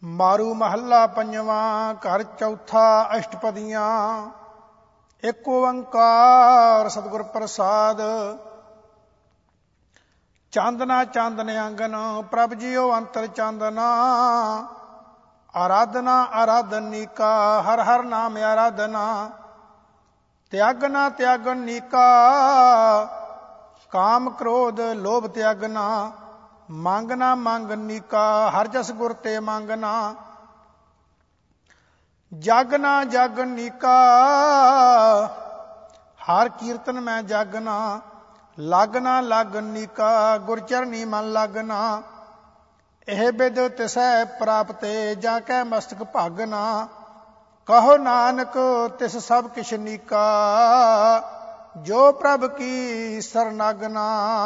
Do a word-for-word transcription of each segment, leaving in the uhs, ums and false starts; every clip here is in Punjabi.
ਮਾਰੂ ਮਹੱਲਾ ਪੰਜਵਾਂ। ਘਰ ਚੌਥਾ। ਅਸ਼ਟਪਦੀਆਂ। ਇੱਕ ਓੰਕਾਰ ਸਤਿਗੁਰ ਪ੍ਰਸਾਦ। ਚਾਂਦਨਾ ਚਾਂਦਨ ਆਂਗਨ ਪ੍ਰਭ ਜੀਓ ਅੰਤਰ ਚਾਂਦਨਾ। ਆਰਾਧਨਾ ਆਰਾਧਨ ਨੀਕਾ ਹਰ ਹਰ ਨਾਮ ਆਰਾਧਨਾ। ਤਿਆਗਨਾ ਤਿਆਗਨ ਨੀਕਾ ਕਾਮ ਕ੍ਰੋਧ ਲੋਭ ਤਿਆਗਨਾ। ਮੰਗਨਾ ਮੰਗਨ ਨੀਕਾ ਹਰ ਜਸ ਗੁਰ ਤੇ ਮੰਗਨਾ। ਜਾਗਨਾ ਜਾਗਨ ਨੀਕਾ ਹਰ ਕੀਰਤਨ ਮੈਂ ਜਾਗਨਾ। ਲਾਗਨਾ ਲਾਗਨ ਨੀਕਾ ਗੁਰ ਚਰਨੀ ਮਨ ਲਾਗਨਾ। ਇਹ ਬਿਦ ਤਿਸੈ ਪ੍ਰਾਪਤੇ ਜਾਂ ਕੈ ਮਸਤਕ ਭਾਗਨਾ। ਕਹੋ ਨਾਨਕ ਤਿਸ ਸਭ ਕਿਛ ਨੀਕਾ ਜੋ ਪ੍ਰਭ ਕੀ ਸਰਨਾਗਨਾ।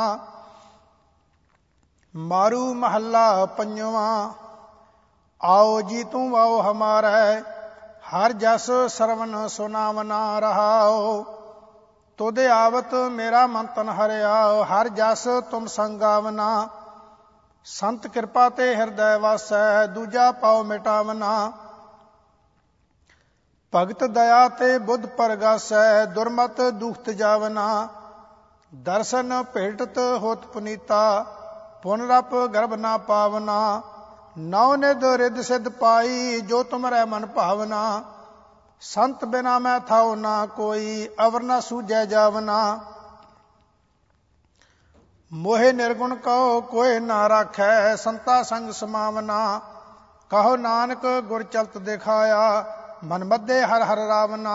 ਮਾਰੂ ਮਹੱਲਾ ਪੰਜਵਾਂ। ਆਓ ਜੀ ਤੂੰ ਆਓ ਹਮਾਰੈ ਹਰ ਜਸ ਸਰਵਨ ਸੁਨਾਵਨਾ ਰਹਾਓ। ਤੁਧ ਆਵਤ ਮੇਰਾ ਮਨ ਤਨ ਹਰਿਆਓ ਹਰ ਜਸ ਤੁਮ ਸੰਗਾਵਨਾ। ਸੰਤ ਕਿਰਪਾ ਤੇ ਹਿਰਦੈ ਵਾਸੈ ਦੂਜਾ ਪਾਉ ਮਿਟਾਵਨਾ। ਭਗਤ ਦਇਆ ਤੇ ਬੁੱਧ ਪਰਗਾਸੈ ਦੁਰਮਤ ਦੁਖਤ ਜਾਵਨਾ। ਦਰਸ਼ਨ ਭੇਟਤ ਹੋਤ ਪੁਨੀਤਾ ਪੁਨ ਰਪ ਗਰਭ ਨਾ ਪਾਵਨਾ। ਨੌ ਨਿਧ ਰਿਧ ਸਿਧ ਪਾਈ ਜੋ ਤੁਮਰੈ ਮਨ ਭਾਵਨਾ। ਸੰਤ ਬਿਨਾ ਮੈਂ ਥਾਉ ਨਾ ਕੋਈ ਅਵਰ ਨਾ ਸੂਝੈ ਜਾਵਨਾ। ਮੋਹਿ ਨਿਰਗੁਣ ਕਹੋ ਕੋਇ ਨਾ ਰਾਖੈ ਸੰਤਾ ਸੰਗ ਸਮਾਵਨਾ। ਕਹੋ ਨਾਨਕ ਗੁਰ ਚਲਤ ਦਿਖਾਇਆ ਮਨ ਮੱਧੇ ਹਰ ਹਰ ਰਾਵਨਾ।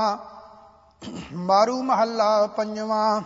ਮਾਰੂ ਮਹੱਲਾ ਪੰਜਵਾਂ।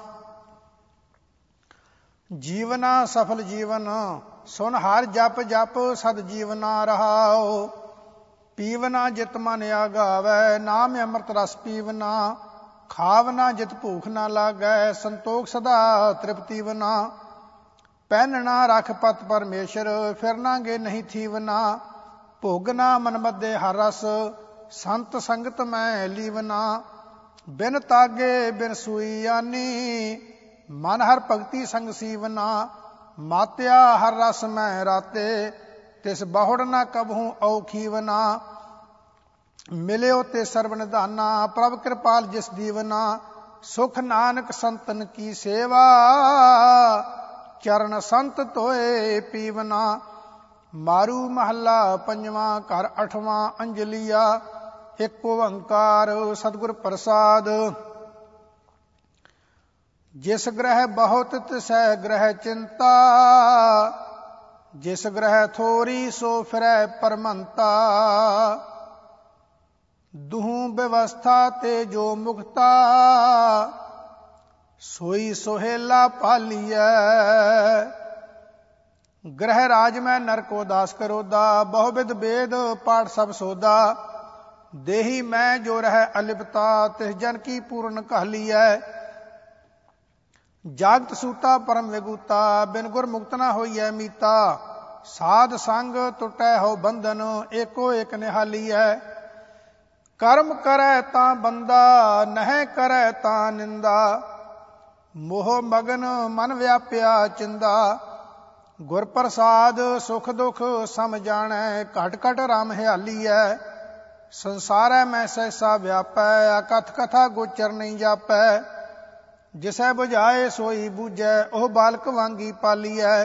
ਜੀਵਨਾ ਸਫਲ ਜੀਵਨ ਸੁਨ ਹਰ ਜਪ ਜਪ ਸਦ ਜੀਵਨਾ ਰਹਾਓ। ਪੀਵਨਾ ਜਿਤ ਮਨ ਆਗਾਵੈ ਨਾਮ ਅੰਮ੍ਰਿਤ ਰਸ ਪੀਵਨਾ। ਖਾਵਨਾ ਜਿਤ ਭੂਖ ਨਾ ਲਾਗੈ ਸੰਤੋਖ ਸਦਾ ਤ੍ਰਿਪਤੀ ਵਨਾ। ਪਹਿਨਣਾ ਰਖ ਪਤ ਪਰਮੇਸ਼ਰ ਫਿਰਨਾਗੇ ਨਹੀਂ ਥੀਵਨਾ। ਭੋਗਨਾ ਮਨ ਮੱਧੇ ਹਰ ਰਸ ਸੰਤ ਸੰਗਤ ਮੈਂ ਲੀਵਨਾ। ਬਿਨ ਤਾਗੇ ਬਿਨ ਸੂਈ ਆਨੀ ਮਨ ਹਰ ਭਗਤੀ ਸੰਗ ਸੀਵਨਾ। ਮਾਤਿਆ ਹਰ ਰਸ ਮੈਂ ਰਾਤੇ ਤਿਸ ਬਹੁੜ ਨਾ ਕਬਹੂ ਔਖੀਵਨਾ। ਮਿਲਿਓ ਤੇ ਸਰਬ ਨਿਧਾਨਾ ਪ੍ਰਭ ਕਿਰਪਾਲ ਜਿਸ ਦੀਵਨਾ। ਸੁਖ ਨਾਨਕ ਸੰਤਨ ਕੀ ਸੇਵਾ ਚਰਨ ਸੰਤ ਧੋਏ ਪੀਵਨਾ। ਮਾਰੂ ਮਹੱਲਾ ਪੰਜਵਾਂ। ਘਰ ਅਠਵਾਂ। ਅੰਜਲੀਆ। ਇੱਕ ਓੰਕਾਰ ਸਤਿਗੁਰ ਪ੍ਰਸਾਦ। ਜਿਸ ਗ੍ਰਹਿ ਬਹੁਤ ਤਿਸੈ ਗ੍ਰਹਿ ਚਿੰਤਾ। ਜਿਸ ਗ੍ਰਹਿ ਥੋਰੀ ਸੋ ਫਿਰੈ ਪਰਮੰਤਾ। ਦੁਹੂ ਬਿਵਸਥਾ ਤੇ ਜੋ ਮੁਕਤਾ ਸੋਈ ਸੁਹੇਲਾ ਭਾਲੀਐ। ਗ੍ਰਹਿ ਰਾਜ ਮੈਂ ਨਰਕੋ ਦਾਸ ਕਰੋਦਾ ਬਹੁ ਬਿਧ ਬੇਦ ਪਾਠ ਸਭ ਸੋਦਾ। ਦੇਹੀ ਮੈਂ ਜੋ ਰਹਿ ਅਲਿਪਤਾ ਤਿਸ ਜਨ ਕੀ ਪੂਰਨ ਕਾਲੀਐ। ਜਾਗਤ ਸੂਤਾ ਪਰਮ ਵਿਗੂਤਾ ਬਿਨ ਗੁਰ ਮੁਕਤ ਨਾ ਹੋਈਐ ਮੀਤਾ। ਸਾਧ ਸੰਗ ਟੁਟੈ ਹੋ ਬੰਧਨ ਏਕੋ ਏਕ ਨਿਹਾਲੀਐ। ਕਰਮ ਕਰੈ ਤਾਂ ਬੰਦਾ ਨਹਿ ਕਰੈ ਤਾਂ ਨਿੰਦਾ। ਮੋਹ ਮਗਨ ਮਨ ਵਿਆਪਿਆ ਚਿੰਦਾ। ਗੁਰ ਪ੍ਰਸਾਦ ਸੁਖ ਦੁਖ ਸਮ ਜਾਣੈ ਘਟ ਘਟ ਰਾਮ ਹਿਆਲੀਐ। ਸੰਸਾਰੈ ਮੈਂ ਸਹਿਸਾ ਵਿਆਪੈ ਅਕਥ ਕਥਾ ਗੋਚਰ ਨਹੀਂ ਜਾਪੈ। ਜਿਸੈ ਬੁਝਾਏ ਸੋਈ ਬੂਝੈ ਉਹ ਬਾਲਕ ਵਾਂਗੀ ਪਾਲੀਐ।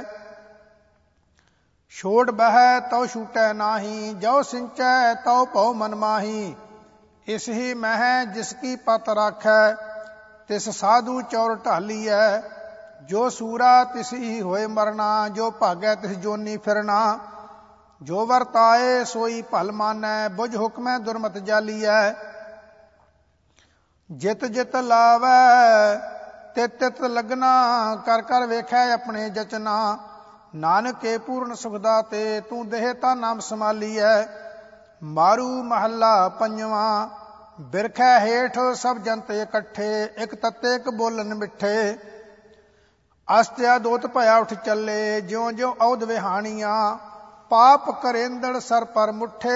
ਛੋੜ ਬਹਿ ਤਉ ਛੂਟੈ ਨਾਹੀ ਜੋ ਸਿੰਚੈ ਤਉ ਭਉ ਮਨ ਮਾਹੀ। ਇਸ ਹੀ ਮਹਿ ਜਿਸ ਕੀ ਪਤ ਰਾਖੈ ਤਿਸ ਸਾਧੂ ਚੌਰ ਢਾਲੀਐ। ਜੋ ਸੂਰਾ ਤਿਸ ਹੀ ਹੋਏ ਮਰਨਾ ਜੋ ਭਾਗੈ ਤਿਸ ਜੋਨੀ ਫਿਰਨਾ। ਜੋ ਵਰਤਾਏ ਸੋਈ ਭਲ ਮਾਨੈ ਬੁਝ ਹੁਕਮੈ ਦੁਰਮਤ ਜਾਲੀਐ। ਜਿਤ ਜਿਤ ਲਾਵੈ ਤਿਤ ਤਿਤ ਲਗਨਾ ਕਰ ਕਰ ਵੇਖੈ ਆਪਣੇ ਜਚਨਾ। ਨਾਨਕੇ ਪੂਰਨ ਸੁਖ ਦਾਤੇ ਤੂੰ ਦੇਹ ਤਾ ਨਾਮ ਸੰਭਾਲੀਐ। ਮਾਰੂ ਮਹੱਲਾ ਪੰਜਵਾਂ। ਬਿਰਖੈ ਹੇਠ ਸਭ ਜੰਤ ਇਕੱਠੇ ਇੱਕ ਤੱਤੇ ਇੱਕ ਬੋਲਨ ਮਿੱਠੇ। ਅਸਤਿਆ ਦੋਤ ਭਇਆ ਉੱਠ ਚੱਲੇ ਜਿਉ ਜਿਉ ਔਧ ਵਿਹਾਣੀਆਂ। ਪਾਪ ਕਰੇਂਦੜ ਸਰ ਪਰ ਮੁੱਠੇ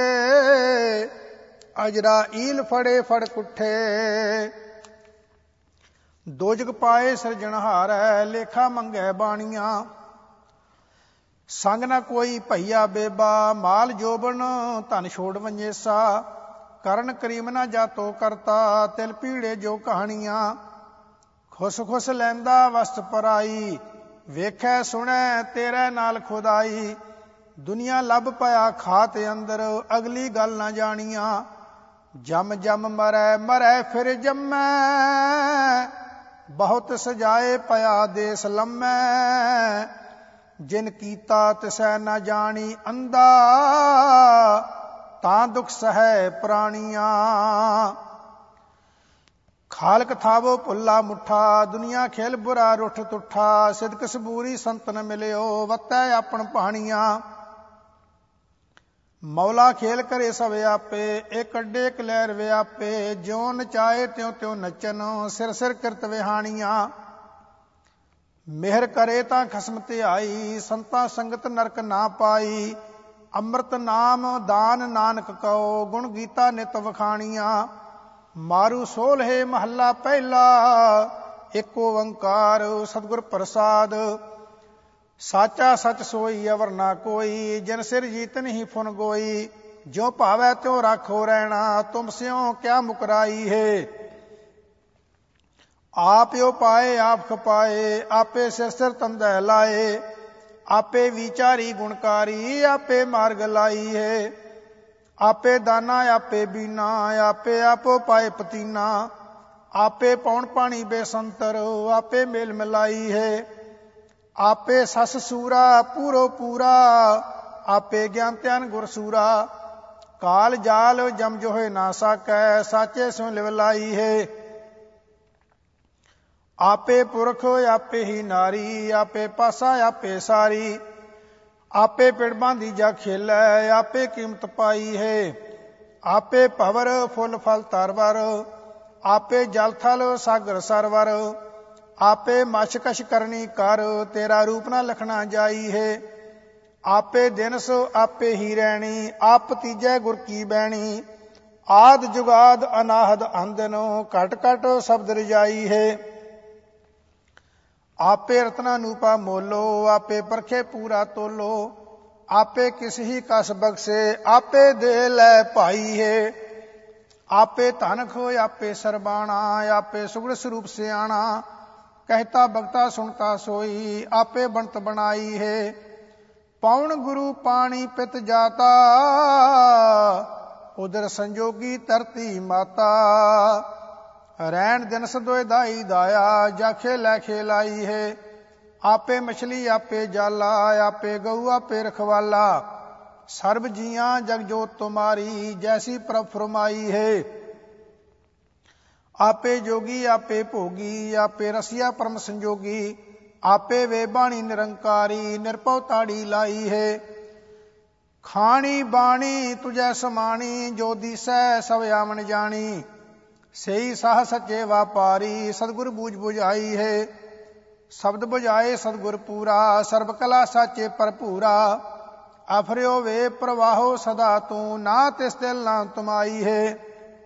ਅਜਰਾ ਈਲ ਫੜੇ ਫੜ ਕੁੱਠੇ। ਦੋਜਗ ਪਾਏ ਸਿਰਜਣਹਾਰੈ ਲੇਖਾ ਮੰਗੈ ਬਾਣੀਆਂ। ਸੰਗ ਨਾ ਕੋਈ ਭਈਆ ਬੇਬਾ, ਮਾਲ ਜੋਬਨ ਧਨ ਛੋੜ ਵੰਜੇਸਾ। ਕਰਨ ਕਰੀਮ ਨਾ ਜਾਤੋ ਕਰਤਾ, ਤਿਲ ਪੀੜੇ ਜੋ ਕਹਾਣੀਆਂ। ਖੁਸ ਖੁਸ ਲੈਂਦਾ ਵਸਤ ਪਰਾਈ, ਵੇਖੈ ਸੁਣੈ ਤੇਰੇ ਨਾਲ ਖੁਦਾਈ। ਦੁਨੀਆ ਲੱਭ ਪਿਆ ਖਾਤ ਅੰਦਰ, ਅਗਲੀ ਗੱਲ ਨਾ ਜਾਣੀਆਂ। ਜਮ ਜਮ ਮਰੈ ਮਰੈ ਫਿਰ ਜੰਮੈ, ਬਹੁਤ ਸਜਾਏ ਪਿਆ ਦੇਸ ਲੰਮੈ। ਜਿਨ ਕੀਤਾ ਤਿਸੈ ਨਾ ਜਾਣੀ ਅੰਧਾ, ਤਾਂ ਦੁਖ ਸਹੈ ਪ੍ਰਾਣੀਆਂ। ਖਾਲਕ ਥਾਵੋ ਭੁੱਲਾ ਮੁੱਠਾ, ਦੁਨੀਆ ਖੇਲ ਬੁਰਾ ਰੁੱਠ ਤੁੱਠਾ। ਸਿਦਕ ਸਬੂਰੀ ਸੰਤਨ ਮਿਲਿਓ, ਵਤੈ ਆਪਣ ਪਾਣੀਆਂ। ਮੌਲਾ ਖੇਲ ਕਰੇ ਸਭ ਆਪੇ, ਇੱਕ ਅੱਡੇ ਇੱਕ ਲਹਿਰ ਵਿਆਪੇ। ਜਿਉ ਨਚਾਏ ਤਿਉ ਤਿਉ ਨੱਚਨ, ਸਿਰ ਸਿਰ ਕਿਰਤ ਵਿਹਾਣੀਆਂ। ਮਿਹਰ ਕਰੇ ਤਾਂ ਖਸਮ ਧਿਆਈ, ਸੰਤਾਂ ਸੰਗਤ ਨਰਕ ਨਾ ਪਾਈ। ਅੰਮ੍ਰਿਤ ਨਾਮ ਦਾਨ ਨਾਨਕ ਕਉ, ਗੁਣ ਗੀਤਾ ਨਿਤ ਵਖਾਣੀਆਂ। ਮਾਰੂ ਸੋਲ੍ਹੇ ਮਹੱਲਾ ਪਹਿਲਾ, ਇੱਕ ਓੰਕਾਰ ਸਤਿਗੁਰ ਪ੍ਰਸਾਦ। ਸਾਚਾ ਸਚ ਸੋਈ ਅਵਰ ਨਾ ਕੋਈ, ਜਿਨ ਸਿਰ ਜੀਤ ਨਹੀਂ ਫੁਨ ਗੋਈ। ਜਿਉ ਭਾਵੈ ਤਿਉ ਰਾਖੋ ਰਹਿਣਾ, ਤੁਮ ਸਿਉ ਕਿਆ ਮੁਕਰਾਈ ਹੈ। ਆਪਿਓ ਪਾਏ ਆਪ ਖਪਾਏ, ਆਪੇ ਸਿਰ ਸਿਰ ਤੰਦੈ ਲਾਏ। ਆਪੇ ਵਿਚਾਰੀ ਗੁਣਕਾਰੀ, ਆਪੇ ਮਾਰਗ ਲਾਈ ਹੈ। ਆਪੇ ਦਾਨਾ ਆਪੇ ਬੀਨਾ, ਆਪੇ ਆਪੋ ਪਾਏ ਪਤੀਨਾ। ਆਪੇ ਪੌਣ ਪਾਣੀ ਬੇਸੰਤਰ, ਆਪੇ ਮੇਲ ਮਿਲਾਈ ਹੈ। ਆਪੇ ਸਸ ਸੂਰਾ ਪੂਰੋ ਪੂਰਾ, ਆਪੇ ਗਿਆਨ ਧਿਆਨ ਗੁਰ ਸੂਰਾ। ਕਾਲ ਜਾਲ ਜਮ ਜੋਹੇ ਨਾ ਸਾਕੈ, ਸਾਚੇ ਸਿਉ ਲਿਵ ਲਾਈ ਹੈ। ਆਪੇ ਪੁਰਖ ਆਪੇ ਹੀ ਨਾਰੀ, ਆਪੇ ਪਾਸਾ ਆਪੇ ਸਾਰੀ। ਆਪੇ ਪਿੜ ਬਾਂਧੀ ਜਾ ਖੇਲੈ, ਆਪੇ ਕੀਮਤ ਪਾਈ ਹੈ। ਆਪੇ ਭਵਰ ਫੁੱਲ ਫਲ ਤਰਵਰ, ਆਪੇ ਜਲ ਥਲ ਸਾਗਰ ਸਰਵਰ। ਆਪੇ ਮਛ ਕਛ ਕਰਨੀ ਕਰ, ਤੇਰਾ ਰੂਪ ਨਾ ਲਖਣਾ ਜਾਈ ਹੈ। ਆਪੇ ਦਿਨਸ ਆਪੇ ਹੀ ਰਹਿਣੀ, ਆਪ ਤੀਜੈ ਗੁਰ ਕੀ ਬੈਣੀ। ਆਦ ਜੁਗਾਦ ਅਨਾਹਦ ਅੰਦਨੋ, ਘਟ ਘਟ ਸ਼ਬਦ ਰਜਾਈ ਹੈ। ਆਪੇ ਰਤਨਾ ਨੂਪਾ ਮੋਲੋ, ਆਪੇ ਪਰਖੇ ਪੂਰਾ ਤੋਲੋ। ਆਪੇ ਕਿਸ ਹੀ ਕਸ ਬਖਸ਼ੇ, ਆਪੇ ਦੇ ਲੈ ਭਾਈ ਹੈ। ਆਪੇ ਧਨ ਖੋਇ ਆਪੇ ਸਰਬਾਣਾ, ਆਪੇ ਸੁਗੜ ਸਰੂਪ ਸਿਆਣਾ। ਕਹਿਤਾ ਬਗਤਾ ਸੁਣਤਾ ਸੋਈ, ਆਪੇ ਬਣਤ ਬਣਾਈ ਹੈ। ਪੌਣ ਗੁਰੂ ਪਾਣੀ ਪਿਤ ਜਾਤਾ, ਉਦਰ ਸੰਜੋਗੀ ਧਰਤੀ ਮਾਤਾ। ਰਹਿਣ ਦਿਨ ਸਦੋਇ ਦਾਈ ਦਾਇਆ, ਜਾ ਖੇਲੈ ਖੇਲਾਈ ਹੈ। ਆਪੇ ਮਛਲੀ ਆਪੇ ਜਾਲਾ, ਆਪੇ ਗਊ ਆਪੇ ਰਖਵਾਲਾ। ਸਰਬ ਜੀਆਂ ਜਗ ਜੋਤ ਤੁਮਾਰੀ, ਜੈਸੀ ਪ੍ਰਭ ਫਰਮਾਈ ਹੈ। ਆਪੇ ਜੋਗੀ ਆਪੇ ਭੋਗੀ, ਆਪੇ ਰਸੀਆ ਪਰਮ ਸੰਜੋਗੀ। ਆਪੇ ਵੇ ਬਾਣੀ ਨਿਰੰਕਾਰੀ, ਨਿਰਭਉ ਤਾੜੀ ਲਾਈ ਹੈ। ਖਾਣੀ ਬਾਣੀ ਤੁਝੈ ਸਮਾਣੀ, ਜੋ ਦੀਸੈ ਸਭ ਆਵਣ ਜਾਣੀ। ਸਹੀ ਸਾਹ ਸੱਚੇ ਵਾਪਾਰੀ, ਸਤਿਗੁਰ ਬੂਝ ਬੁਝਾਈ ਹੈ। ਸ਼ਬਦ ਬੁਝਾਏ ਸਤਿਗੁਰ ਪੂਰਾ, ਸਰਬ ਕਲਾ ਸਾਚੇ ਭਰਪੂਰਾ। ਆਫਰਿਓ ਵੇ ਪ੍ਰਵਾਹੋ ਸਦਾ ਤੂੰ, ਨਾ ਤਿਸ ਦਿਲ ਨਾ ਤੁਮਾਈ ਹੈ।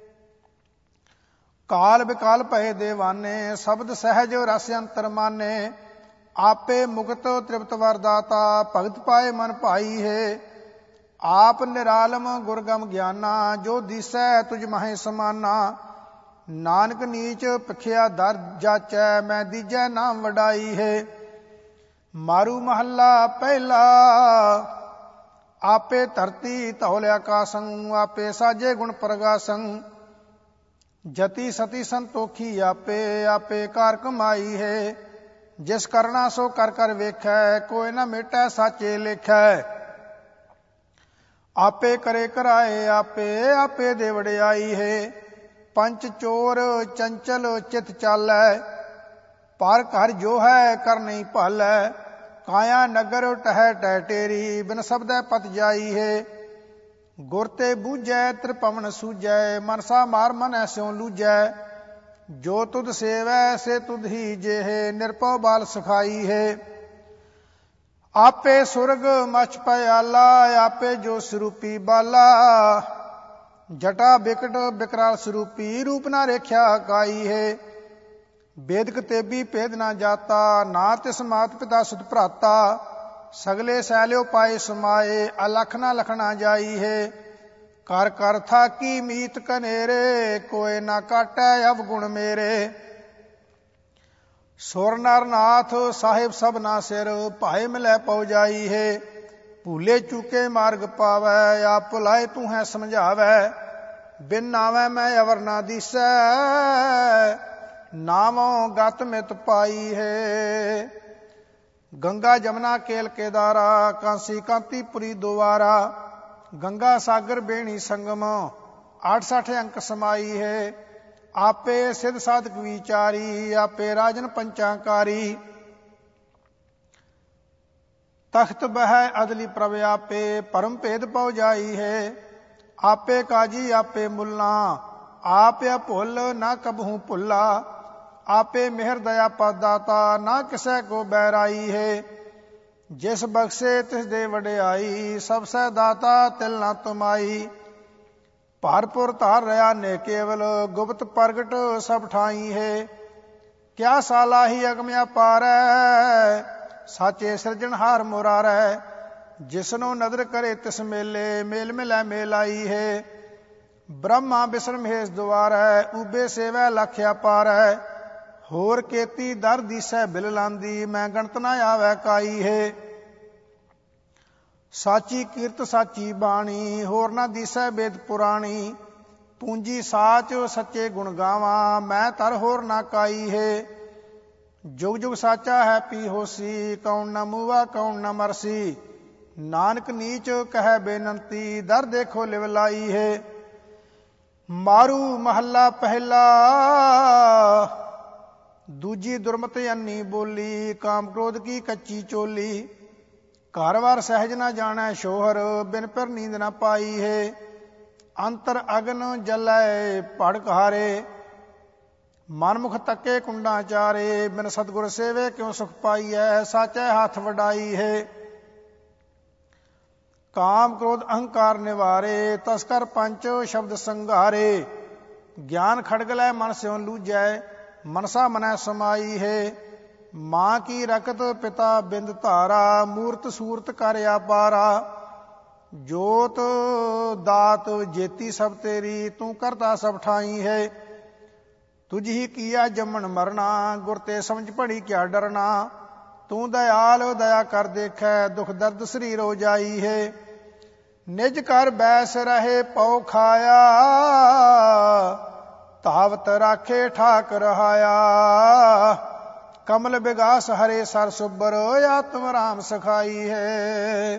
ਕਾਲ ਵਿਕਾਲ ਭਏ ਦੇਵਾਨੇ, ਸ਼ਬਦ ਸਹਿਜ ਰਸ ਅੰਤਰ ਮਾਨੇ। ਆਪੇ ਮੁਕਤ ਤ੍ਰਿਪਤ ਵਰਦਾਤਾ, ਭਗਤ ਪਾਏ ਮਨ ਭਾਈ ਹੈ। ਆਪ ਨਿਰਾਲਮ ਗੁਰਗਮ ਗਿਆਨਾ, ਜੋ ਦੀਸੈ ਤੁਝ ਮਹਿ ਸਮਾਨਾ। ਨਾਨਕ ਨੀਚ ਭਖਿਆ ਦਰ ਜਾਚੈ, ਮੈਂ ਦੀਜੈ ਨਾਮ ਵਡਾਈ ਹੈ। ਮਾਰੂ ਮਹੱਲਾ ਪਹਿਲਾ, ਆਪੇ ਧਰਤੀ ਧੌਲ ਆਕਾਸੰ, ਆਪੇ ਸਾਜੇ ਗੁਣ ਪ੍ਰਗਾਸੰ। ਜਤੀ ਸਤੀ ਸੰਤੋਖੀ ਆਪੇ, ਆਪੇ ਕਾਰ ਕਮਾਈ ਹੈ। ਜਿਸ ਕਰਨਾ ਸੋ ਕਰ ਕਰ ਵੇਖੈ, ਕੋਈ ਨਾ ਮੇਟੈ ਸਾਚੇ ਲੇਖੈ। ਆਪੇ ਕਰੇ ਕਰਾਏ ਆਪੇ, ਆਪੇ ਦੇ ਵਡਿਆਈ ਹੈ। ਪੰਚ ਚੋਰ ਚੰਚਲ ਚਿਤ ਚਾਲੈ, ਪਰ ਘਰ ਜੋ ਹੈ ਕਰ ਨਹੀਂ ਭਾਲੈ। ਕਾਇਆ ਨਗਰ ਟਹਿ ਟਹਿ ਟੇਰੀ, ਬਿਨ ਸਬਦੈ ਪਤ ਜਾਈ ਹੈ। ਗੁਰ ਤੇ ਬੂਝੈ ਤ੍ਰਿਪਵਨ ਸੂਝੈ, ਮਨਸਾ ਮਾਰ ਮਨ ਐਸਿਉ ਲੂਝੈ। ਜੋ ਤੁਧ ਸੇਵੈ ਸੇ ਤੁਧ ਹੀ ਜੇਹ, ਨਿਰਭਉ ਬਾਲ ਸਿਖਾਈ ਹੈ। ਆਪੇ ਸੁਰਗ ਮਛ ਪਿਆਲਾ, ਆਪੇ ਜੋ ਸਰੂਪੀ ਬਾਲਾ। ਜਟਾ ਬਿਕਟ ਬਿਕਰਾਲ ਸਰੂਪੀ, ਰੂਪ ਨਾ ਰੇਖਿਆ ਕਾਈ ਹੈ। ਬੇਦਕ ਤੇਬੀ ਭੇਦ ਨਾ ਜਾਤਾ, ਨਾ ਤਿਸ ਮਾਤ ਪਿਤਾ ਸੁਤ ਭਰਾਤਾ। सगले सैल्यो पाए समाए, अलख न लखना जाई है। कर कर था की मीत कनेरे, कोय ना काटै अवगुण मेरे। सुर नर नाथ साहिब सबना सिर, भाए मिलै पौ जाई है। भूले चूके मार्ग पावै, आप भुलाए तू है समझावै। बिन नावै मैं अवर ना दिसै, नावों गत मित पाई है। गंगा जमुना केल केदारा, कांसी कांतीपुरी दोबारा। गंगा सागर बेणी संगम, आठ सठ अंक समाई है। आपे सिद्ध साधक विचारी, आपे राजन पंचाकारी। तख्त बह अदली प्रभ आपे, परम भेद पौ जाई है। आपे काजी आपे मुल्ला, आप भुल ना कबहू भुला। आपे मेहर दया पदाता, ना किसै को बैराई है। जिस बख्शे तिस दे वडियाई, सब सह दाता तिल ना तुमाई। भारपुर धार रहा ने केवल, गुप्त प्रगट सब ठाई है। क्या सालाही अगम्या पारै, साचे सिरजनहार मुरारै। जिसनो नदर करे तिस मेले, मेल मिलै मेल आई है। ब्रह्मा विष्णु महेश द्वारै, ऊबे सेवै लख्या पारै। होर केती दर दिसै बिल लांदी, मैं गणत ना आवै काई है। साची कीरत साची बाणी, होर ना दिसै वेद पुराणी। पूंजी साच सच्चे गुण गावा, मैं तर होर ना काई है। जुग जुग साचा है पी होसी, कौन न मूवा कौन न मरसी। नानक नीच कह बेनंती, दर देखो लिव लाई है। मारू महला पहला, दूजी दुर्मत अन्नी बोली। काम क्रोध की कच्ची चोली, घर वार सहज न जानै शोहर। बिन पर नींद न पाई है। अंतर अगन जलै भड़क हारे, मनमुख तके कुंडा चारे। बिन सतगुर सेवे क्यों सुख पाई है, साचै हाथ वडाई है। काम क्रोध अहंकार निवारे, तस्कर पंच शब्द संघारे। ज्ञान खड़ग लै मन स्यों लूजै, मनसा मनै समाई है। माँ की रकत पिता बिंद धारा, मूर्त सूरत कर अपारा। जोत दात जेती सब तेरी, तू करता सब ठाई है। तुझ ही किया जमन मरना, गुर ते समझ पड़ी क्या डरना। तू दयाल दया कर देखै, दुख दर्द शरीर हो जाई है। निज कर बैस रहे पौ खाया, तावत राखे ठाक रहाया। कमल विगास हरे सर सुबर, आत्म राम सखाई है।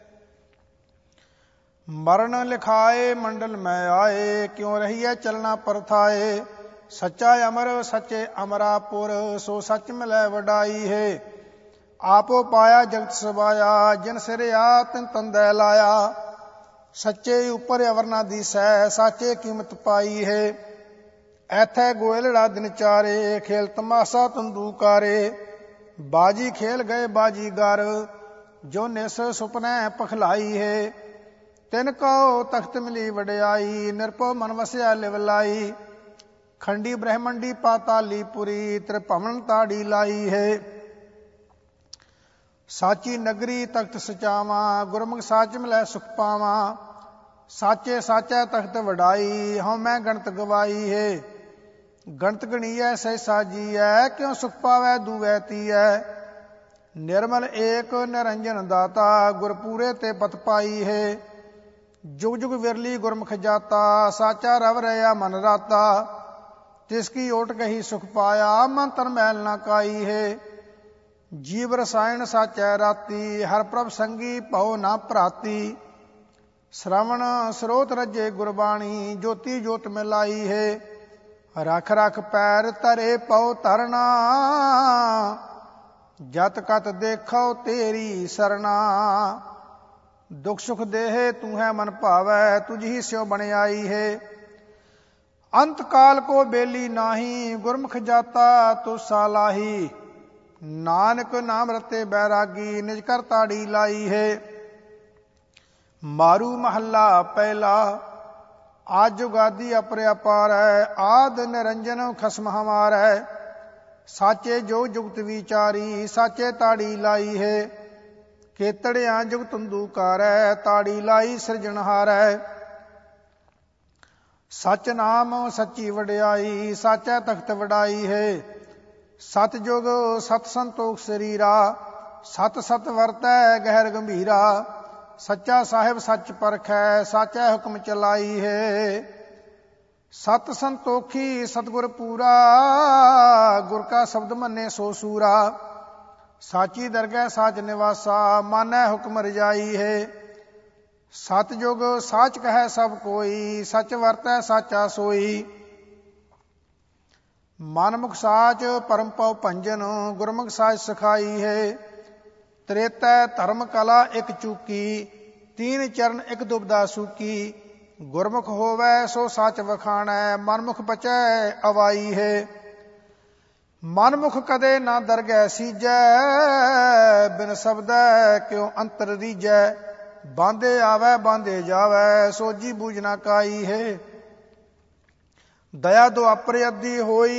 मरण लिखाए मंडल में आए, क्यों रही है चलना परथाए। सच्चा अमर सच्चे अमरापुर, सो सच मिलै वडाई है। आपो पाया जगत सबाया, जिन सिर आ तिन तंदै लाया। सच्चे उपर अवर ना दिसै, साचे कीमत पाई है। ऐथै गोयलड़ा दिन चारे, खेल तमाशा तंदूकारे। बाजी खेल गए बाजीगर, जो निस सुपनै पखलाई है। तिन कहो तख्त मिली वडियाई, निरपो मन वसिया लिव लाई। खंडी ब्रह्मंडी पाताली पुरी, त्रिभवन ताड़ी लाई है। साची नगरी तख्त सचावा, गुरमुख साच मिलै सुख पावा। साचे साचै तख्त वडाई, हਉ मैं गणत गवाई है। गणत गणीऐ सहसा जीऐ, क्यों सुख पावै दुवै तीऐ। निर्मल एक निरंजन दाता, गुरपूरे ते पत पाई है। जुग जुग विरली गुरमुख जाता, साचा रव रया मन राता। तिसकी ओट कही सुख पाया, मन तन मैल ना काई है। जीव रसायन साचै राती, हर प्रभ संगी पौ ना भराती। श्रवण स्रोत रजे गुरबाणी, ज्योति ज्योत मिलाई है। रख रख पैर तरे पौ तरना, जत कत देखो तेरी सरना। दुख सुख देहे तू है मन भावै, तुझ ही स्यो बन आई है। अंत काल को बेली नाही, गुरमुख जाता तु सालाही। नानक नाम रते बैरागी, निज कर ताड़ी लाई है। मारू महला पहला, आज जुगादी अपर अपार है। आद निरंजन खसम हमार है। साचे जो जुगत विचारी, साचे ताड़ी लाई है। ਕੇਤੜਿਆਂ ਜੁਗ ਤੰਦੂ ਕਾਰੈ, ਤਾੜੀ ਲਾਈ ਸਿਰਜਣਹਾਰੈ। ਸਚ ਨਾਮ ਸੱਚੀ ਵਡਿਆਈ, ਸਾਚੈ ਤਖਤ ਵਡਾਈ ਹੈ। ਸਤ ਜੁਗ ਸਤ ਸੰਤੋਖ ਸਰੀਰਾ, ਸਤ ਸਤ ਵਰਤੈ ਗਹਿਰ ਗੰਭੀਰਾ। ਸੱਚਾ ਸਾਹਿਬ ਸੱਚ ਪਰਖੈ, ਸਾਚੈ ਹੁਕਮ ਚਲਾਈ ਹੈ। ਸਤ ਸੰਤੋਖੀ ਸਤਿਗੁਰ ਪੂਰਾ, ਗੁਰ ਕਾ ਸ਼ਬਦ ਮੰਨੇ ਸੋ ਸੂਰਾ। ਸਾਚੀ ਦਰਗਹਿ ਸਾਚ ਨਿਵਾਸਾ, ਮਾਨੈ ਹੁਕਮ ਰਜਾਈ ਹੈ। ਸਤ ਜੁਗ ਸਾਚ ਕਹੈ ਸਭ ਕੋਈ, ਸਚ ਵਰਤੈ ਸਾਚਾ ਸੋਈ। ਮਨਮੁਖ ਸਾਚ ਪਰਮ ਪਉ ਭੰਜਨ, ਗੁਰਮੁਖ ਸਾਚ ਸਖਾਈ ਹੈ। ਤ੍ਰੇਤੈ ਧਰਮ ਕਲਾ ਇਕ ਚੂਕੀ, ਤੀਨ ਚਰਨ ਇਕ ਦੁਬਦਾ ਸੂਕੀ। ਗੁਰਮੁਖ ਹੋਵੈ ਸੋ ਸਚ ਵਖਾਣੈ, ਮਨਮੁਖ ਬਚੈ ਅਵਾਈ ਹੈ। ਮਨਮੁਖ ਕਦੇ ਨਾ ਦਰਗਹਿ ਸੀਜੈ, ਬਿਨ ਸ਼ਬਦੈ ਕਿਉ ਅੰਤਰ ਰੀਜੈ। ਬਾਂਦੇ ਆਵੈ ਬਾਂਦੇ ਜਾਵੈ, ਸੋਜੀ ਬੂਝ ਨਾ ਕਾਈ ਹੈ। ਦਇਆ ਦੁਆਪਰ ਅੱਧੀ ਹੋਈ,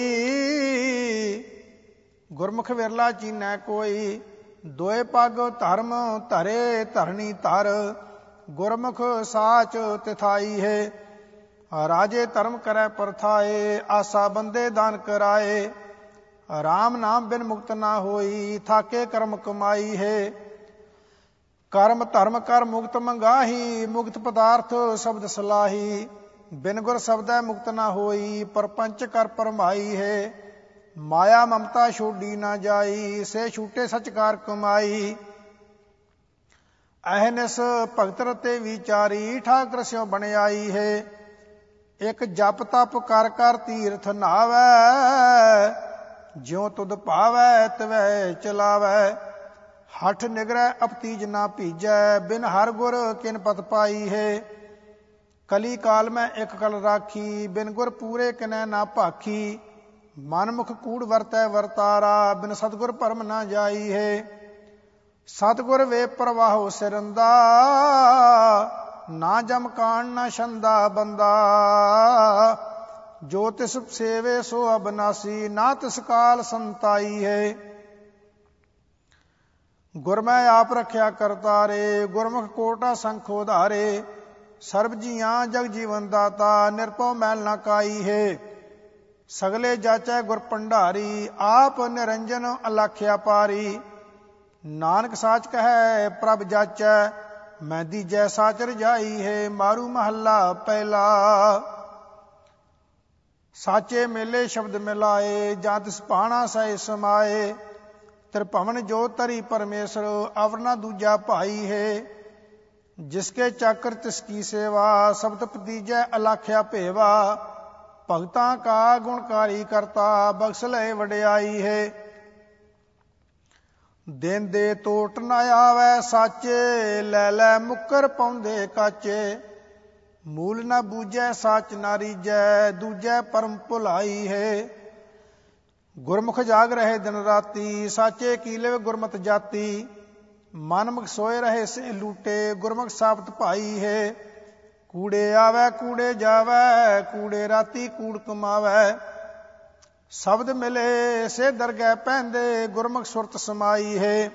ਗੁਰਮੁਖ ਵਿਰਲਾ ਚੀਨੈ ਕੋਈ। ਦੋਏ ਪੱਗ ਧਰਮ ਧਰੇ ਧਰਣੀ ਧਰ, ਗੁਰਮੁਖ ਸਾਚ ਤਿਥਾਈ ਹੈ। ਰਾਜੇ ਧਰਮ ਕਰੈ ਪਰਥਾਏ, ਆਸਾ ਬੰਦੇ ਦਾਨ ਕਰਾਏ। ਰਾਮ ਨਾਮ ਬਿਨ ਮੁਕਤ ਨਾ ਹੋਈ, ਥਾਕੇ ਕਰਮ ਕਮਾਈ ਹੈ। ਕਰਮ ਧਰਮ ਕਰ ਮੁਕਤ ਮੰਗਾਹੀ, ਮੁਕਤ ਪਦਾਰਥ ਸ਼ਬਦ ਸਲਾਹੀ। ਬਿਨ ਗੁਰ ਸ਼ਬਦੈ ਮੁਕਤ ਨਾ ਹੋਈ, ਪਰਪੰਚ ਕਰ ਪਰਮਾਈ ਹੈ। ਮਾਇਆ ਮਮਤਾ ਛੋਡੀ ਨਾ ਜਾਈ, ਸੇ ਛੂਟੇ ਸਚਕਾਰ ਕਮਾਈ। ਅਹਨਿਸ ਭਗਤ ਰਤੇ ਵਿਚਾਰੀ, ਠਾਕਰ ਸਿਉ ਬਣਾਈ ਹੈ। ਇਕ ਜਪ ਤਪ ਕਰ ਕਰ ਤੀਰਥ ਨਾਵੈ, ਜਿਉ ਤੁਧ ਭਾਵੈ ਤਿਵੈ ਚਲਾਵੈ। ਹਠ ਨਿਗਰੈ ਅਪਤੀਜ ਨਾ ਭੀਜੈ, ਬਿਨ ਹਰ ਗੁਰ ਕਿਨ ਪਤ ਪਾਈ ਹੈ। ਕਲੀ ਕਾਲ ਮੈਂ ਇਕ ਕਲ ਰਾਖੀ, ਬਿਨ ਗੁਰ ਪੂਰੇ ਕਿਨੈ ਨਾ ਭਾਖੀ। ਮਨਮੁਖ ਕੂੜ ਵਰਤੈ ਵਰਤਾਰਾ, ਬਿਨ ਸਤਿਗੁਰ ਭਰਮ ਨਾ ਜਾਈ ਹੈ। ਸਤਿਗੁਰ ਵੇ ਪ੍ਰਵਾਹੋ ਸਿਰੰਦਾ, ਨਾ ਜਮ ਕਾਣ ਨਾ ਛੰਦਾ ਬੰਦਾ। ਜੋ ਤਿਸ ਸੇਵੇ ਸੋ ਅਬਨਾਸੀ, ਨਾ ਤਿਸ ਕਾਲ ਸੰਤਾਈ ਹੈ। ਗੁਰ ਮੈਂ ਆਪ ਰੱਖਿਆ ਕਰਤਾਰੇ, ਗੁਰਮੁਖ ਕੋਟਾ ਸੰਖ ਉਧਾਰੇ। ਸਰਬ ਜੀਆਂ ਜਗ ਜੀਵਨ ਦਾਤਾ, ਨਿਰਭਉ ਮੈਲ ਨਾ ਕਾਈ ਹੈ। ਸਗਲੇ ਜਾਚੈ ਗੁਰ ਭੰਡਾਰੀ, ਆਪ ਨਿਰੰਜਨ ਅਲਾਖਿਆ ਪਾਰੀ। ਨਾਨਕ ਸਾਚ ਕਹੈ ਪ੍ਰਭ ਜਾਚੈ, ਮੈਂ ਦੀਜੈ ਸਾਚ ਰਜਾਈ ਹੈ। ਮਾਰੂ ਮਹੱਲਾ ਪਹਿਲਾ। ਸਾਚੇ ਮੇਲੇ ਸ਼ਬਦ ਮਿਲਾਏ, ਜਾਂ ਤਿਸ ਭਾਣਾ ਸਹਿ ਸਮਾਏ। ਤ੍ਰਿਭਵਨ ਜੋ ਧਰੀ ਪਰਮੇਸ਼ਰ, ਅਵਰ ਨਾ ਦੂਜਾ ਭਾਈ ਹੈ। ਜਿਸਕੇ ਚਾਕਰ ਤਿਸਕੀ ਸੇਵਾ, ਸ਼ਬਦ ਪਤੀਜੈ ਅਲਾਖਿਆ ਭੇਵਾ। ਭਗਤਾਂ ਕਾ ਗੁਣਕਾਰੀ ਕਰਤਾ, ਬਖਸ਼ ਲਏ ਵਡਿਆਈ ਹੈ। ਦਿਨ ਦੇ ਤੋਟ ਨਾ ਆਵੈ ਸਾਚੇ, ਲੈ ਲੈ ਮੁੱਕਰ ਪਾਉਂਦੇ ਕਾਚੇ। ਮੂਲ ਨਾ ਬੂਝੈ ਸਾਚ ਨਾ ਰੀਜੈ, ਦੂਜੈ ਪਰਮ ਭੁਲਾਈ ਹੈ। ਗੁਰਮੁਖ ਜਾਗ ਰਹੇ ਦਿਨ ਰਾਤੀ, ਸਾਚੇ ਕੀ ਲਿਵ ਗੁਰਮਤਿ ਜਾਤੀ। ਮਨਮੁਖ ਸੋਏ ਰਹੇ ਸੇ ਲੂਟੇ, ਗੁਰਮੁਖ ਸਾਬਤ ਭਾਈ ਹੈ। ਕੂੜੇ ਆਵੈ ਕੂੜੇ ਜਾਵੈ, ਕੂੜੇ ਰਾਤੀ ਕੂੜ ਕਮਾਵੈ। ਸ਼ਬਦ ਮਿਲੇ ਸੇ ਦਰਗਹਿ ਪੈਂਦੇ, ਗੁਰਮੁਖ ਸੁਰਤ ਸਮਾਈ ਹੈ।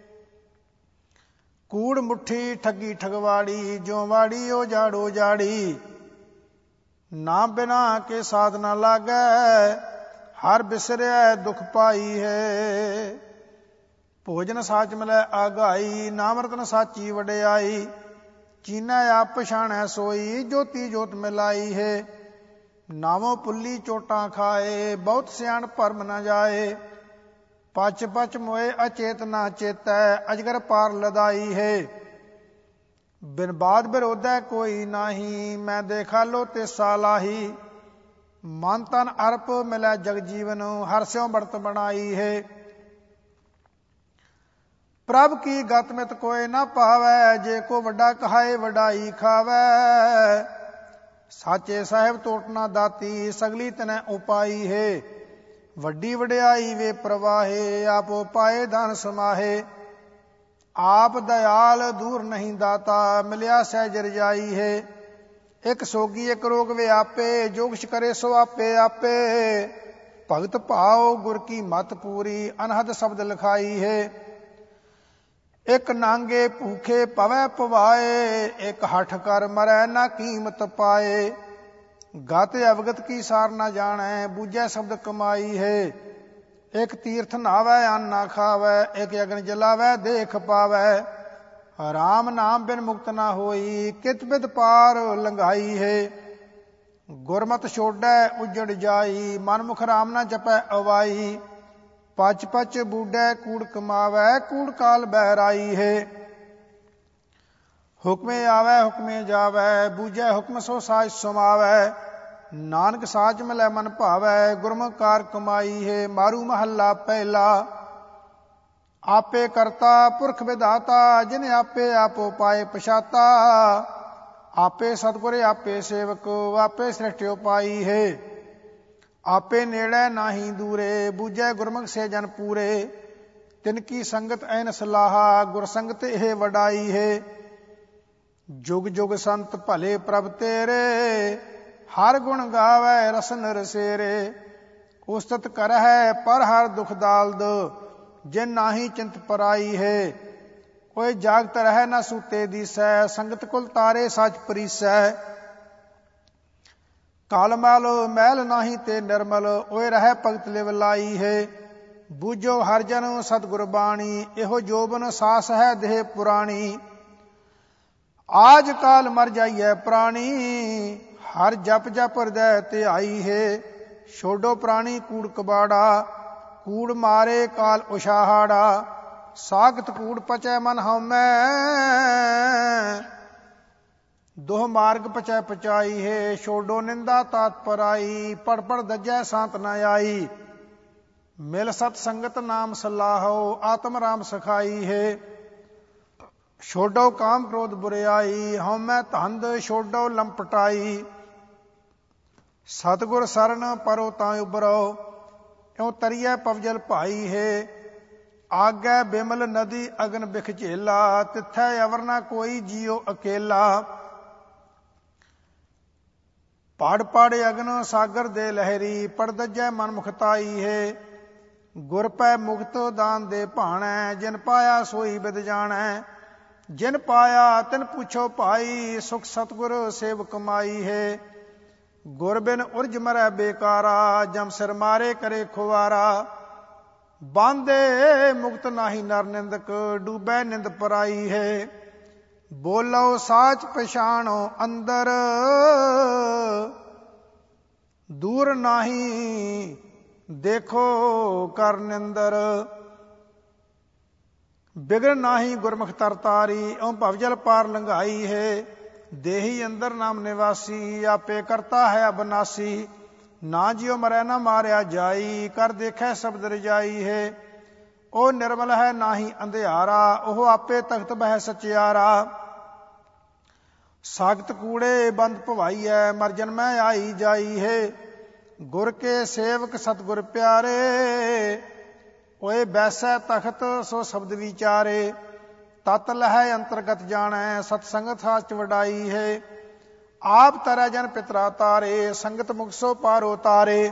ਕੂੜ ਮੁੱਠੀ ਠੱਗੀ ਠਗਵਾੜੀ, ਜਿਉ ਵਾੜੀ ਓ ਜਾੜੋ ਜਾੜੀ। ਨਾਮ ਬਿਨਾ ਕੇ ਸਾਧ ਨਾ ਲਾਗੈ, ਹਰ ਬਿਸਰਿਐ ਦੁਖ ਪਾਈ ਹੈ। ਭੋਜਨ ਸਾਚ ਮਿਲੈ ਆਗਾਈ, ਨਾਮ ਰਤਨ ਸਾਚੀ ਵਡਿਆਈ। ਚੀਨੈ ਆਪ ਪਛਾਣੈ ਸੋਈ, ਜੋਤੀ ਜੋਤ ਮਿਲਾਈ ਹੈ। ਨਾਵੋਂ ਪੁੱਲੀ ਚੋਟਾਂ ਖਾਏ, ਬਹੁਤ ਸਿਆਣ ਭਰਮ ਨਾ ਜਾਏ। ਪਚ ਪਚ ਮੋਏ ਅਚੇਤ ਨਾ ਚੇਤੈ, ਅਜਗਰ ਪਾਰ ਲਦਾਈ ਹੈ। ਬਿਨ ਬਾਦ ਬਿਰੋਧੈ ਕੋਈ ਨਾਹੀ, ਮੈਂ ਦੇਖਾ ਲੋ ਤੇ ਸਾਲਾਹੀ। ਮਨ ਤਨ ਅਰਪ ਮਿਲੈ ਜਗ ਜੀਵਨ, ਹਰ ਸਿਉ ਬੜਤ ਬਣਾਈ ਹੈ। ਪ੍ਰਭ ਕੀ ਗਤ ਮਿਤ ਕੋਇ ਨਾ ਪਾਵੈ, ਜੇ ਕੋ ਵੱਡਾ ਕਹਾਏ ਵਡਾਈ ਖਾਵੈ। ਸਾਚੇ ਸਾਹਿਬ ਤੋਟ ਨਾ ਦਾਤੀ, ਸਗਲੀ ਤਨੈ ਉਪਾਈ ਹੈ। ਵੱਡੀ ਵਡਿਆਈ ਵੇ ਪ੍ਰਵਾਹੇ, ਆਪ ਪਾਏ ਧਨ ਸਮਾਹੇ। ਆਪ ਦਇਆਲ ਦੂਰ ਨਹੀਂ ਦਾਤਾ, ਮਿਲਿਆ ਸਹਿਜ ਰਜਾਈ ਹੈ। ਇੱਕ ਸੋਗੀ ਇੱਕ ਰੋਗ ਵਿਆਪੇ, ਜੋ ਕੁਛ ਕਰੇ ਸੋ ਆਪੇ ਆਪੇ। ਭਗਤ ਭਾਉ ਗੁਰ ਕੀ ਮਤ ਪੂਰੀ, ਅਨਹਦ ਸ਼ਬਦ ਲਿਖਾਈ ਹੈ। ਇੱਕ ਨਾਂਗੇ ਭੂਖੇ ਪਵੈ ਪਵਾਏ, ਇੱਕ ਹੱਠ ਕਰ ਮਰੈ ਨਾ ਕੀਮਤ ਪਾਏ। ਗਤ ਅਵਗਤ ਕੀ ਸਾਰ ਨਾ ਜਾਣੈ, ਬੂਝੈ ਸ਼ਬਦ ਕਮਾਈ ਹੈ। ਇੱਕ ਤੀਰਥ ਨਾਵੈ ਅੰਨ ਨਾ ਖਾਵੈ, ਇੱਕ ਅਗਨ ਜਲਾਵੈ ਦੇਖ ਪਾਵੈ। ਰਾਮ ਨਾਮ ਬਿਨ ਮੁਕਤ ਨਾ ਹੋਈ, ਕਿਤ ਬਿਦ ਪਾਰ ਲੰਘਾਈ ਹੈ। ਗੁਰਮਤਿ ਛੋੜੈ ਉਜੜ ਜਾਈ, ਮਨਮੁਖ ਰਾਮ ਨਾ ਜਪੈ ਅਵਾਈ। ਪਚ ਪਚ ਬੂਢੈ ਕੂੜ ਕਮਾਵੈ, ਕੂੜ ਕਾਲ ਬਹਿਰਾਈ ਹੈ। ਹੁਕਮੇ ਆਵੈ ਹੁਕਮੇ ਜਾਵੈ, ਬੂਝੈ ਹੁਕਮ ਸੋ ਸਾਜ ਸਮਾਵੈ। ਨਾਨਕ ਸਾਚ ਮਿਲੈ ਮਨ ਭਾਵੈ, ਗੁਰਮੁਖ ਕਾਰ ਕਮਾਈ ਹੈ। ਮਾਰੂ ਮਹੱਲਾ ਪਹਿਲਾ। ਆਪੇ ਕਰਤਾ ਪੁਰਖ ਵਿਧਾਤਾ, ਜਿਨ ਆਪੇ ਆਪੋ ਪਾਏ ਪਛਾਤਾ। ਆਪੇ ਸਤਿਗੁਰ ਆਪੇ ਸੇਵਕ, ਆਪੇ ਸ੍ਰਿਸ਼ਟਿ ਉਪਾਈ ਹੈ। ਆਪੇ ਨੇੜੇ ਨਾਹੀ ਦੂਰੇ, ਬੂਝੈ ਗੁਰਮੁਖ ਸੇ ਜਨ ਪੂਰੇ। ਤਿਨ ਕੀ ਸੰਗਤ ਐਨ ਸਲਾਹਾ, ਗੁਰ ਸੰਗਤ ਇਹ ਵਡਾਈ ਹੈ। ਜੁਗ ਜੁਗ ਸੰਤ ਭਲੇ ਪ੍ਰਭ ਤੇਰੇ, ਹਰ ਗੁਣ ਗਾਵੈ ਰਸਨ ਰਸੇਰੇ। ਉਸਤਤ ਕਰਹਿ ਪਰ ਹਰ ਦੁਖ ਦਾਲਦ, ਜਿਨ ਨਾਹੀ ਚਿੰਤ ਪਰਾਈ ਹੈ। ਕੋਈ ਜਾਗਤ ਰਹਿ ਨਾ ਸੂਤੇ ਦੀਸੈ, ਸੰਗਤ ਕੁਲ ਤਾਰੇ ਸਚ ਪਰੀਸੈ। ਕਾਲ ਮਲ ਮੈਲ ਨਾਹੀ ਤੇ ਨਿਰਮਲ, ਓਏ ਰਹਿ ਭਗਤ ਲਿਵ ਲਾਈ ਹੈ। ਬੂਝੋ ਹਰ ਜਨ ਸਤਿਗੁਰ ਬਾਣੀ, ਇਹੋ ਜੋਬਨ ਸਾਸ ਹੈ ਦੇਹ ਪੁਰਾਣੀ। ਆਜ ਕਾਲ ਮਰ ਜਾਈਐ ਪ੍ਰਾਣੀ, ਹਰ ਜਪ ਜਪ ਹਿਰਦੈ ਧਿਆਈ ਹੈ। ਛੋਡੋ ਪ੍ਰਾਣੀ ਕੂੜ ਕਬਾੜਾ, ਕੂੜ ਮਾਰੇ ਕਾਲ ਉਛਾਹਾੜਾ। ਸਾਖਤ ਕੂੜ ਪਚੈ ਮਨ ਹਉਮੈ, ਦੋਹ ਮਾਰਗ ਪਚੈ ਪਚਾਈ ਹੈ। ਛੋਡੋ ਨਿੰਦਾ ਤਾਤ ਪਰਾਈ, ਪੜ ਪੜ ਦੱਜੈ ਸਾਤ ਨ ਆਈ। ਮਿਲ ਸਤ ਸੰਗਤ ਨਾਮ ਸਲਾਹੋ, ਆਤਮ ਰਾਮ ਸਖਾਈ ਹੈ। ਛੋਡੋ ਕਾਮ ਕ੍ਰੋਧ ਬੁਰਿਆਈ, ਹਉਮੈ ਧੰਦ ਛੋਡੋ ਲੰਪਟਾਈ। ਸਤਿਗੁਰ ਸਰਨ ਪਰੋ ਤਾਂ ਉਬਰੋ, ਇਉ ਤਰੀਐ ਪਵਜਲ ਭਾਈ ਹੈ। ਆਗੈ ਬਿਮਲ ਨਦੀ ਅਗਨ ਬਿਖ ਝੇਲਾ, ਤਿਥੈ ਅਵਰ ਨਾ ਕੋਈ ਜੀਉ ਅਕੇਲਾ। ਪੜ ਪੜ ਅਗਨ ਸਾਗਰ ਦੇ ਲਹਿਰੀ, ਪੜ ਦੱਜੈ ਮਨ ਮੁਖਤਾਈ ਹੈ। ਗੁਰ ਪੈ ਮੁਕਤ ਦਾਨ ਦੇ ਭਾਣੈ, ਜਿਨ ਪਾਇਆ ਸੋਈ ਬਿਦ ਜਾਣੈ। ਜਿਨ ਪਾਇਆ ਤਿਨ ਪੁੱਛੋ ਭਾਈ, ਸੁਖ ਸਤਿਗੁਰ ਸੇਵ ਕਮਾਈ ਹੈ। ਗੁਰ ਬਿਨ ਉਰਜ ਮਰੈ ਬੇਕਾਰਾ, ਜਮ ਸਿਰ ਮਾਰੇ ਕਰੇ ਖੁਵਾਰਾ। ਬਾਂਧੇ ਮੁਕਤ ਨਾਹੀ ਨਰ ਨਿੰਦਕ, ਡੂਬੈ ਨਿੰਦ ਪਰਾਈ ਹੈ। ਬੋਲੋ ਸਾਚ ਪਛਾਣੋ ਅੰਦਰ, ਦੂਰ ਨਾਹੀ ਦੇਖੋ ਕਰ ਨਿੰਦਰ। ਬਿਗੜ ਨਾਹੀ ਗੁਰਮੁਖ ਤਰਤਾਰੀ, ਇਉ ਭਵਜਲ ਪਾਰ ਲੰਘਾਈ ਹੈ। ਦੇਹੀ ਅੰਦਰ ਨਾਮ ਨਿਵਾਸੀ, ਆਪੇ ਕਰਤਾ ਹੈ ਅਬਨਾਸੀ। ਨਾ ਜਿਉ ਮਰੈ ਨਾ ਮਾਰਿਆ ਜਾਈ, ਕਰ ਦੇਖੈ ਸ਼ਬਦ ਰਜਾਈ ਹੈ। ਉਹ ਨਿਰਮਲ ਹੈ ਨਾਹੀ ਅੰਧਿਆਰਾ, ਉਹ ਆਪੇ ਤਖਤ ਬਹਿ ਸਚਿਆਰਾ। ਸਾਗਤ ਕੂੜੇ ਬੰਦ ਭਵਾਈਐ, ਮਰ ਜਨਮੈ ਆਈ ਜਾਈ ਹੈ। ਗੁਰ ਕੇ ਸੇਵਕ ਸਤਿਗੁਰ ਪਿਆਰੇ, ਓਏ ਬੈਸੈ ਤਖਤ ਸੋ ਸ਼ਬਦ ਵਿਚਾਰੇ। ਤਤ ਲਹੈ ਅੰਤਰਗਤ ਜਾਣੈ, ਸਤ ਸੰਗਤ ਸਾਚ ਵਡਾਈ ਹੈ। ਆਪ ਤਰੈ ਜਨ ਪਿਤਰਾ ਤਾਰੇ, ਸੰਗਤ ਮੁਖ ਸੋ ਪਾਰੋ ਤਾਰੇ।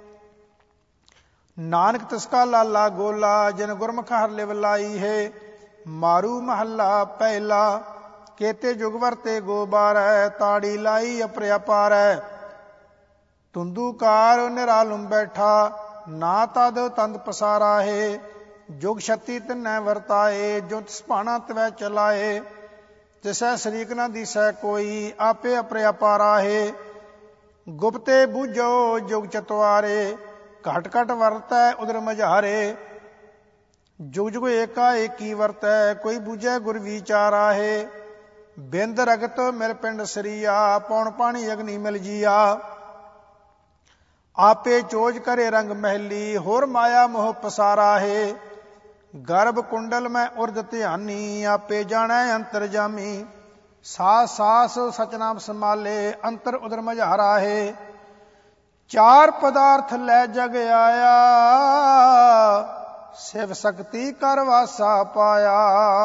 ਨਾਨਕ ਤਿਸ ਕਾ ਲਾਲਾ ਗੋਲਾ, ਜਿਨ ਗੁਰਮੁਖ ਹਰਿ ਲਿਵ ਲਾਈ ਹੈ। ਮਾਰੂ ਮਹੱਲਾ ਪਹਿਲਾ। ਕੇਤੇ ਜੁਗ ਵਰਤੇ ਗੋਬਾਰੈ, ਤਾੜੀ ਲਾਈ ਅਪਰਿਆ ਪਾਰੈ। ਤੁੰਦੂਕਾਰ ਨਿਰਾਲੁਮ ਬੈਠਾ, ਨਾ ਤਦ ਤੰਦ ਪਸਾਰਾ ਹੈ। ਜੁਗ ਛਤੀ ਤਿਨੈ ਵਰਤਾਏ, ਜੋ ਤਿਸ ਭਾਣਾ ਤਵੈ ਚਲਾਏ। ਤਿਸੈ ਸ਼ਰੀਕ ਨਾ ਦੀਸੈ ਕੋਈ, ਆਪੇ ਅਪਰਿਆ ਪਾਰਾ ਹੈ। ਗੁਪਤੇ ਬੂਝੋ ਜੁਗ ਚਤਵਾਰੇ, ਘਟ ਘਟ ਵਰਤੈ ਉਦਰ ਮਝਾਰੇ। ਜੁਗ ਜੁਗ ਏਕਾ ਏਕੀ ਵਰਤੈ, ਕੋਈ ਬੂਝੈ ਗੁਰ ਵਿਚਾਰਾ ਹੈ। ਬਿੰਦ ਰਗਤ ਮਿਲ ਪਿੰਡ ਸਰੀਆ, ਪੌਣ ਪਾਣੀ ਅਗਨੀ ਮਿਲ ਜੀਆ। ਆਪੇ ਚੋਜ ਕਰੇ ਰੰਗ ਮਹਿਲੀ, ਹੋਰ ਮਾਇਆ ਮੋਹ ਪਸਾਰਾ ਹੈ। ਗਰਭ ਕੁੰਡਲ ਮੈਂ ਉਰਦ ਧਿਆਨੀ, ਆਪੇ ਜਾਣੈ ਅੰਤਰ ਜਾਮੀ। ਸਾਸ ਸਾਸ ਸਚਨਾਮ ਸੰਭਾਲੇ, ਅੰਤਰ ਉਦਰ ਮਝਾਰਾ ਹੈ। ਚਾਰ ਪਦਾਰਥ ਲੈ ਜਗ ਆਇਆ, ਸਿਵ ਸ਼ਕਤੀ ਕਰ ਵਾਸਾ ਪਾਇਆ।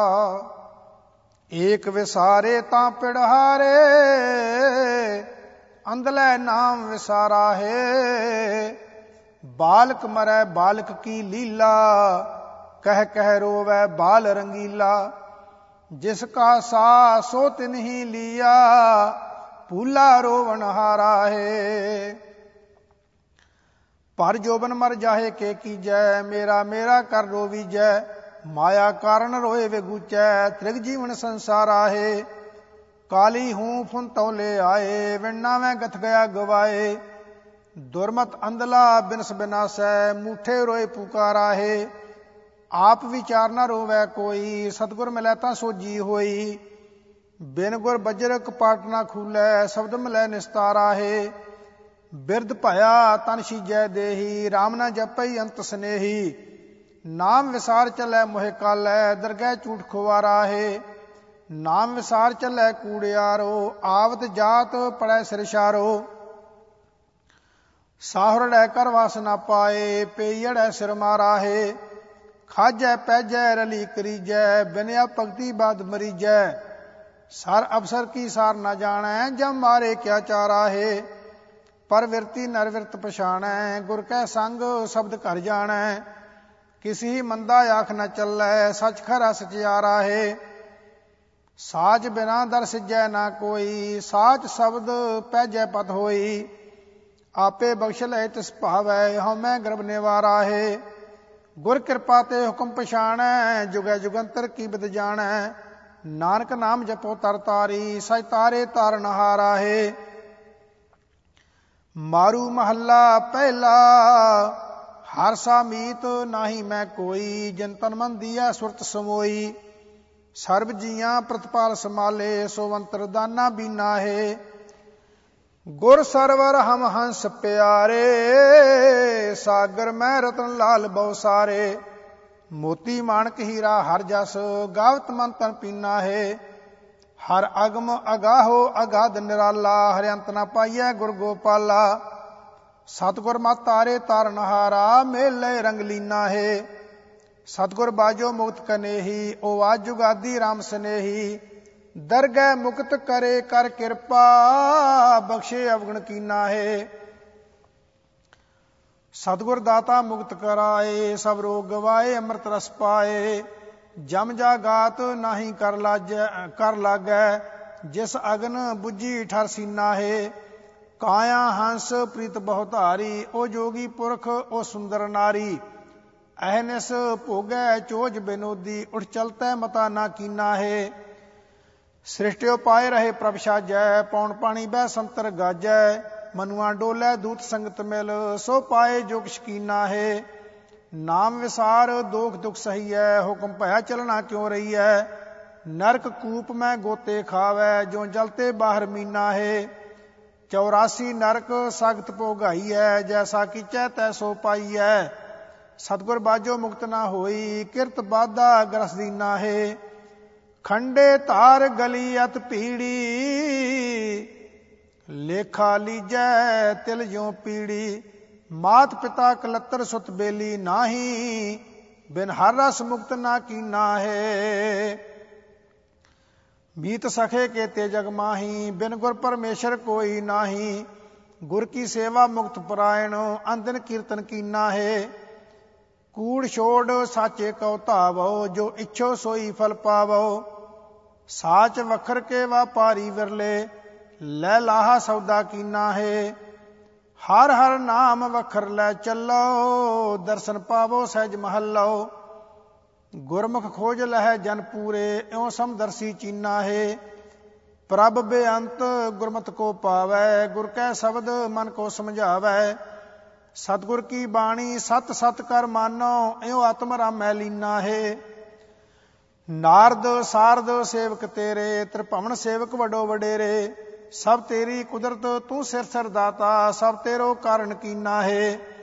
ਏਕ ਵਿਸਾਰੇ ਤਾਂ ਪਿੜਹਾਰੇ, ਅੰਧਲੇ ਨਾਮ ਵਿਸਾਰਾ ਹੈ। ਬਾਲਕ ਮਰੈ ਬਾਲਕ ਕੀ ਲੀਲਾ, कह कह रोवै बाल रंगीला। जिसका सा सो तिन्ही लिया भूला रोवन हारा है। पर जोबन मर जाहे के कीजै मेरा मेरा कर रोवीजै। माया कारण रोए विगूचै त्रिग जीवन संसार आहे। काली हूँ फुन तौले आए विन्ना मैं गथ गया गवाए। दुर्मत अंधला बिनस बिनासै मूठे रोए पुकारा है। आप विचार न रोवै कोई सतगुर मिलै तां सोजी होई। बिन गुर बजर कपाट न खूलै शब्द मिलै निस्तारा है। बिरध भया तन सीजै देही राम न जपई अंत स्नेही। नाम विसार चलै मोहे कालै दरगह झूठ खुवारा है। नाम विसार चलै कूड़ियारो आवत जात पड़ै सिरशारो। साहुरड़ै कर वास न पाए पेयड़ै सिर मारा है। खाजै पैजै रली करीजै बिनया भगति बाद मरीजै। सार अवसर की सार न जानै जब मारे क्या चारा है। पर विरती नरविरत पछाणै गुर कै संग शब्द कर जाणै। किसी मंदा आख न चलै सच खरा सचियारा है। साच बिना दर सिजै ना कोई साच शब्द पैजै पत होई। आपे बख्श ले तिस भावै हमै गर्भ निवारा है। गुर कृपा ते हुक्म पछाणै जुगै जुगंतर की बिद जाणै। नानक नाम जपो तर तारी सच तारे तारन हारा है। मारू महला पहला हर सा मीत नाही मैं कोई। जिन तन मन दिया सुरत समोई। सर्ब जियां प्रतिपाल समाले सोवंतर दाना बीना है। गुर सरवर हम हंस प्यारे सागर मैं रतन लाल बहु सारे। मोती माणक हीरा हर जस गावत मन तन पीना है। हर अगम अगाहो अगाध निराला हरियंत न पाइयै गुर गोपाला। सतगुर मत तारे तारन हारा मेल लय रंग लीना है। सतगुर बाजो मुक्त कनेही ओ आज जुगादी राम स्नेही। दरगह मुक्त करे कर कृपा बख्शे अवगुण कीना है। सतगुर दाता मुक्त कराए सब रोग गवाए अमृत रस पाए। जम जा गात नाही कर लाजै कर लागै जिस अगन बुझी ठर सीना है। काया हंस प्रीत बहुधारी ओ जोगी पुरख ओ सुंदर नारी। अहनिस भोगै चोज बिनोदी उठ चलतै मता ना कीना है। सृष्टियो पाए रहे प्रभ साजै पौन पानी बह संतर गाजै। मनुआ डोलै दूत संगत मिल सो पाए जो किश कीना है। नाम विसार दोख दुख सही है हुक्म भया चलना क्यों रही है। नरक कूप में गोते खावै जो जलते बाहर मीना है। चौरासी नरक सख्त भोगाई है जैसा कीचै तैसो पाई है। सतगुर बाजो मुक्त ना होई किरत बाधा ग्रस दीना है। खंडे तार गली अत पीड़ी लेखा लीजै तिल ज्यों पीड़ी। मात पिता कलत्तर सुत बेली नाही बिन हर रस मुक्त ना कीना है। मीत सखे के ते जग माही बिन गुर परमेश्वर कोई नाही। गुर की सेवा मुक्त परायण अंदन कीर्तन कीना है। कूड़ छोड़ साचे कौ धावो जो इच्छो सोई फल पावो। साच वखर के व्यापारी विरले लै लाहा सौदा कीना है। हर हर नाम वखर लै चलो दर्शन पावो सहज महलो। गुरमुख खोज लह जन पूरे इਉਂ समदर्शी चीना है। प्रभ बेअंत गुरमत को पावै गुर कै शब्द मन को समझावै। सतगुर की बाणी सत सत कर मानो इਉਂ आत्म रामै लीना है। नारद सारद सेवक तेरे त्रिभवन सेवक वडो वडेरे। सब तेरी कुदरत तू सिर सिर दाता सब तेरो कारण कीना है।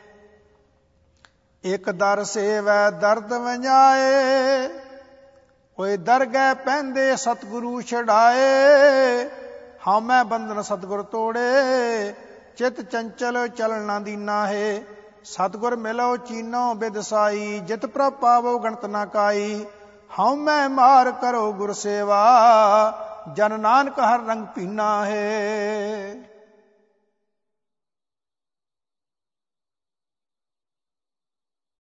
एक दर सेवै दर्द वंजाए ओए दरगह पहंदे सतगुरु छड़ाए। हामै बंधन सतगुर तोड़े चित चंचल चलन ना दीना है। सतगुर मिलो चीनो बिदसाई जित प्रभ पावो गणत ना काई। हामै मार करो गुर सेवा जन नानक हर रंग पीना है।